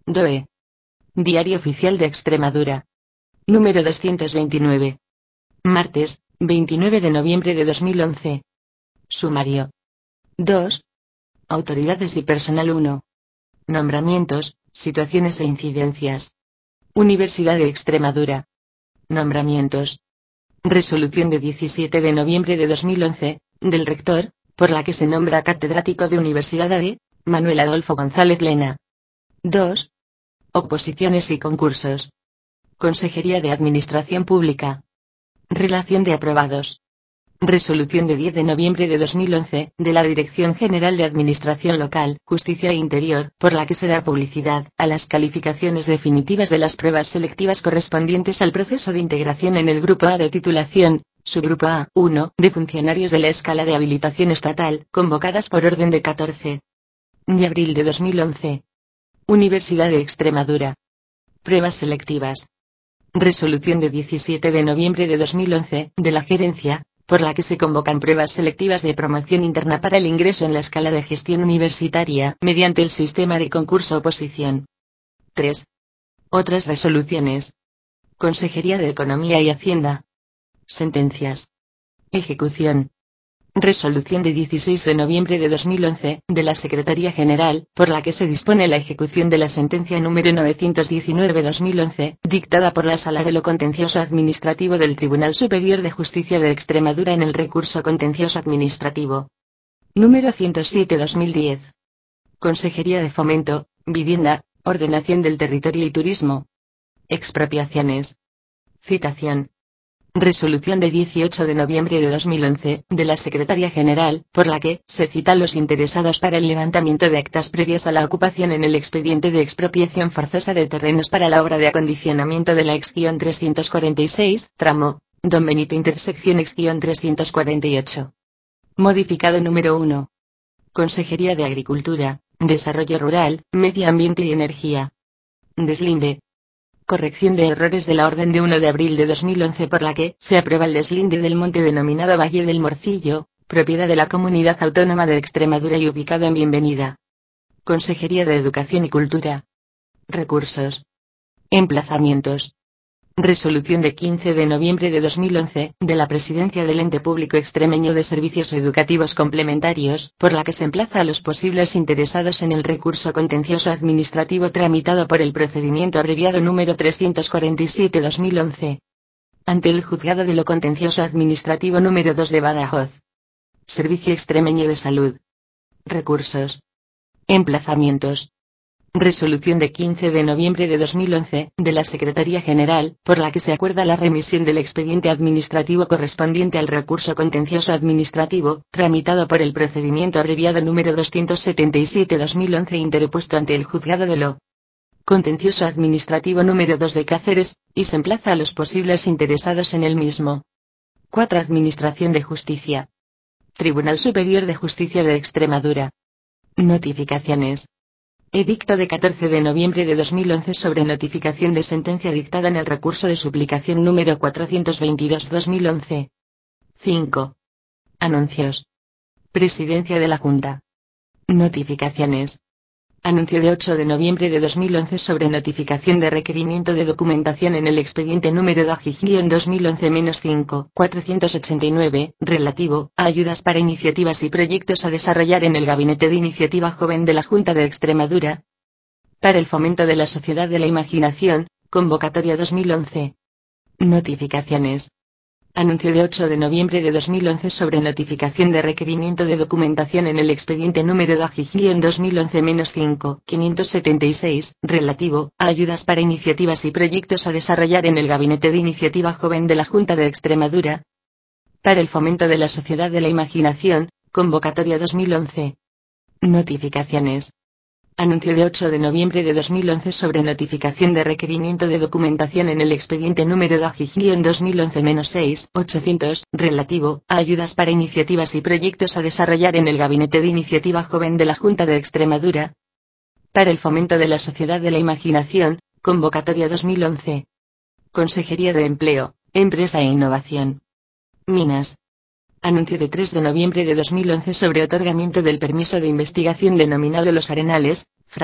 DOE. Diario Oficial de Extremadura. Número 229. Martes, 29 de noviembre de 2011. Sumario. 2. Autoridades y personal 1. Nombramientos, situaciones e incidencias. Universidad de Extremadura. Nombramientos. Resolución de 17 de noviembre de 2011, del rector, por la que se nombra catedrático de Universidad AD, Manuel Adolfo González Lena. 2. Oposiciones y concursos. Consejería de Administración Pública. Relación de aprobados. Resolución de 10 de noviembre de 2011, de la Dirección General de Administración Local, Justicia e Interior, por la que se da publicidad a las calificaciones definitivas de las pruebas selectivas correspondientes al proceso de integración en el Grupo A de titulación, Subgrupo A1, de funcionarios de la escala de habilitación estatal, convocadas por orden de 14 de abril de 2011. Universidad de Extremadura. Pruebas selectivas. Resolución de 17 de noviembre de 2011, de la Gerencia, por la que se convocan pruebas selectivas de promoción interna para el ingreso en la escala de gestión universitaria, mediante el sistema de concurso-oposición. 3. Otras resoluciones. Consejería de Economía y Hacienda. Sentencias. Ejecución. Resolución de 16 de noviembre de 2011, de la Secretaría General, por la que se dispone la ejecución de la sentencia número 919/2011, dictada por la Sala de lo Contencioso Administrativo del Tribunal Superior de Justicia de Extremadura en el recurso contencioso administrativo. Número 107/2010. Consejería de Fomento, Vivienda, Ordenación del Territorio y Turismo. Expropiaciones. Citación. Resolución de 18 de noviembre de 2011, de la Secretaría General, por la que se citan los interesados para el levantamiento de actas previas a la ocupación en el expediente de expropiación forzosa de terrenos para la obra de acondicionamiento de la ex-346, tramo Don Benito intersección ex-348. Modificado número 1. Consejería de Agricultura, Desarrollo Rural, Medio Ambiente y Energía. Deslinde. Corrección de errores de la orden de 1 de abril de 2011 por la que se aprueba el deslinde del monte denominado Valle del Morcillo, propiedad de la Comunidad Autónoma de Extremadura y ubicado en Bienvenida. Consejería de Educación y Cultura. Recursos. Emplazamientos. Resolución de 15 de noviembre de 2011, de la Presidencia del Ente Público Extremeño de Servicios Educativos Complementarios, por la que se emplaza a los posibles interesados en el recurso contencioso administrativo tramitado por el procedimiento abreviado número 347/2011. Ante el Juzgado de lo Contencioso Administrativo número 2 de Badajoz. Servicio Extremeño de Salud. Recursos. Emplazamientos. Resolución de 15 de noviembre de 2011, de la Secretaría General, por la que se acuerda la remisión del expediente administrativo correspondiente al recurso contencioso administrativo, tramitado por el procedimiento abreviado número 277/2011 interpuesto ante el Juzgado de lo Contencioso Administrativo número 2 de Cáceres, y se emplaza a los posibles interesados en el mismo. 4. Administración de Justicia. Tribunal Superior de Justicia de Extremadura. Notificaciones. Edicto de 14 de noviembre de 2011 sobre notificación de sentencia dictada en el recurso de suplicación número 422/2011. 5. Anuncios. Presidencia de la Junta. Notificaciones. Anuncio de 8 de noviembre de 2011 sobre notificación de requerimiento de documentación en el expediente número DAGIG-2011-5, 489, relativo a ayudas para iniciativas y proyectos a desarrollar en el Gabinete de Iniciativa Joven de la Junta de Extremadura. Para el fomento de la sociedad de la imaginación, convocatoria 2011. Notificaciones. Anuncio de 8 de noviembre de 2011 sobre notificación de requerimiento de documentación en el expediente número DAGIG-2011-5, 576, relativo a ayudas para iniciativas y proyectos a desarrollar en el Gabinete de Iniciativa Joven de la Junta de Extremadura. Para el fomento de la sociedad de la imaginación, convocatoria 2011. Notificaciones. Anuncio de 8 de noviembre de 2011 sobre notificación de requerimiento de documentación en el expediente número DAGIG-2011-6, 800, relativo a ayudas para iniciativas y proyectos a desarrollar en el Gabinete de Iniciativa Joven de la Junta de Extremadura. Para el fomento de la sociedad de la imaginación, convocatoria 2011. Consejería de Empleo, Empresa e Innovación. Minas. Anuncio de 3 de noviembre de 2011 sobre otorgamiento del permiso de investigación denominado Los Arenales, FRAC,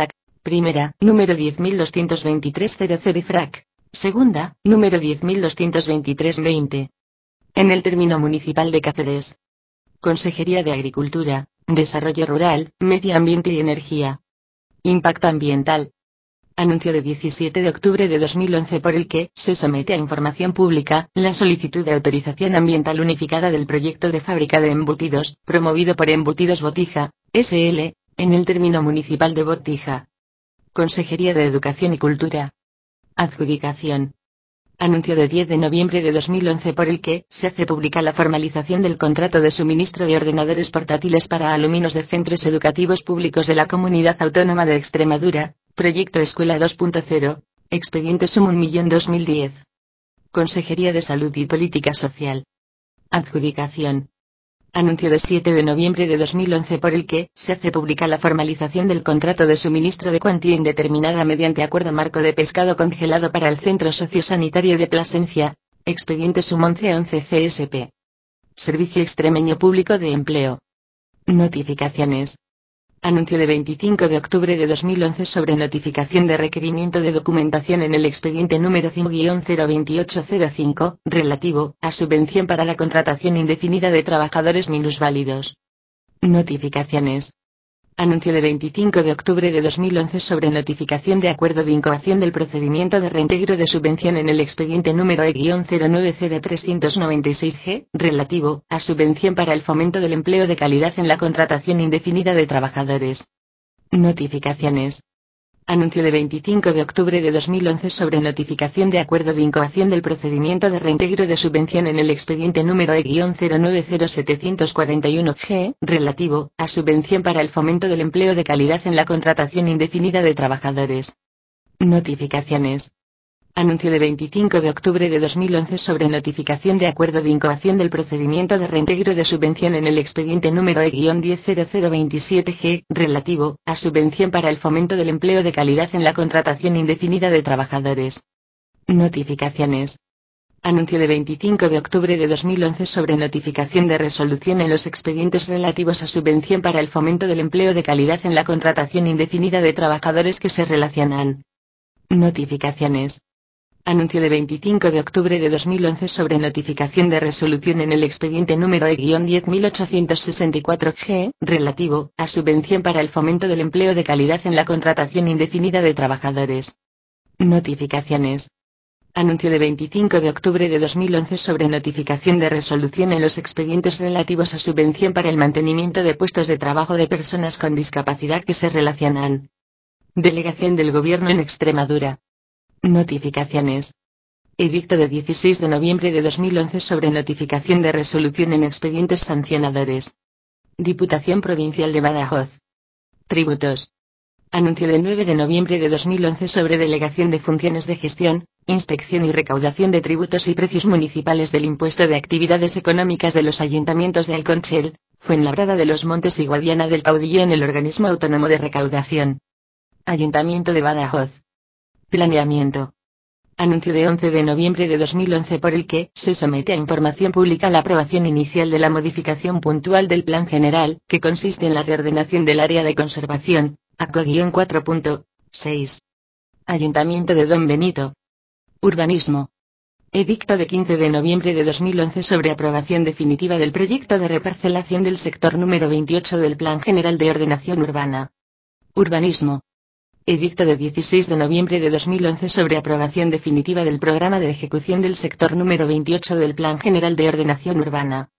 Primera, número 10.223.00 IFRAC. Segunda, número 10.223.20. En el término municipal de Cáceres. Consejería de Agricultura, Desarrollo Rural, Medio Ambiente y Energía. Impacto ambiental. Anuncio de 17 de octubre de 2011 por el que se somete a información pública la solicitud de autorización ambiental unificada del proyecto de fábrica de embutidos, promovido por Embutidos Botija, S.L., en el término municipal de Botija. Consejería de Educación y Cultura. Adjudicación. Anuncio de 10 de noviembre de 2011 por el que se hace pública la formalización del contrato de suministro de ordenadores portátiles para alumnos de centros educativos públicos de la Comunidad Autónoma de Extremadura, Proyecto Escuela 2.0, expediente Sum 1.000.000/2010. Consejería de Salud y Política Social. Adjudicación. Anuncio de 7 de noviembre de 2011 por el que se hace pública la formalización del contrato de suministro de cuantía indeterminada mediante acuerdo marco de pescado congelado para el Centro Sociosanitario de Plasencia, expediente Sum 1111 CSP. Servicio Extremeño Público de Empleo. Notificaciones. Anuncio de 25 de octubre de 2011 sobre notificación de requerimiento de documentación en el expediente número 5-02805, relativo a subvención para la contratación indefinida de trabajadores minusválidos. Notificaciones. Anuncio de 25 de octubre de 2011 sobre notificación de acuerdo de incoación del procedimiento de reintegro de subvención en el expediente número E-090396G, relativo a subvención para el fomento del empleo de calidad en la contratación indefinida de trabajadores. Notificaciones. Anuncio de 25 de octubre de 2011 sobre notificación de acuerdo de incoación del procedimiento de reintegro de subvención en el expediente número E-090741G, relativo a subvención para el fomento del empleo de calidad en la contratación indefinida de trabajadores. Notificaciones. Anuncio de 25 de octubre de 2011 sobre notificación de acuerdo de incoación del procedimiento de reintegro de subvención en el expediente número E-100027G, relativo a subvención para el fomento del empleo de calidad en la contratación indefinida de trabajadores. Notificaciones. Anuncio de 25 de octubre de 2011 sobre notificación de resolución en los expedientes relativos a subvención para el fomento del empleo de calidad en la contratación indefinida de trabajadores que se relacionan. Notificaciones. Anuncio de 25 de octubre de 2011 sobre notificación de resolución en el expediente número E-10864G, relativo a subvención para el fomento del empleo de calidad en la contratación indefinida de trabajadores. Notificaciones. Anuncio de 25 de octubre de 2011 sobre notificación de resolución en los expedientes relativos a subvención para el mantenimiento de puestos de trabajo de personas con discapacidad que se relacionan. Delegación del Gobierno en Extremadura. Notificaciones. Edicto de 16 de noviembre de 2011 sobre notificación de resolución en expedientes sancionadores. Diputación Provincial de Badajoz. Tributos. Anuncio de 9 de noviembre de 2011 sobre delegación de funciones de gestión, inspección y recaudación de tributos y precios municipales del impuesto de actividades económicas de los ayuntamientos de Alconchel, Fuenlabrada de los Montes y Guadiana del Caudillo en el organismo autónomo de recaudación. Ayuntamiento de Badajoz. Planeamiento. Anuncio de 11 de noviembre de 2011 por el que se somete a información pública la aprobación inicial de la modificación puntual del Plan General, que consiste en la reordenación del área de conservación, ACO-4.6. Ayuntamiento de Don Benito. Urbanismo. Edicto de 15 de noviembre de 2011 sobre aprobación definitiva del proyecto de reparcelación del sector número 28 del Plan General de Ordenación Urbana. Urbanismo. Edicto de 16 de noviembre de 2011 sobre aprobación definitiva del programa de ejecución del sector número 28 del Plan General de Ordenación Urbana.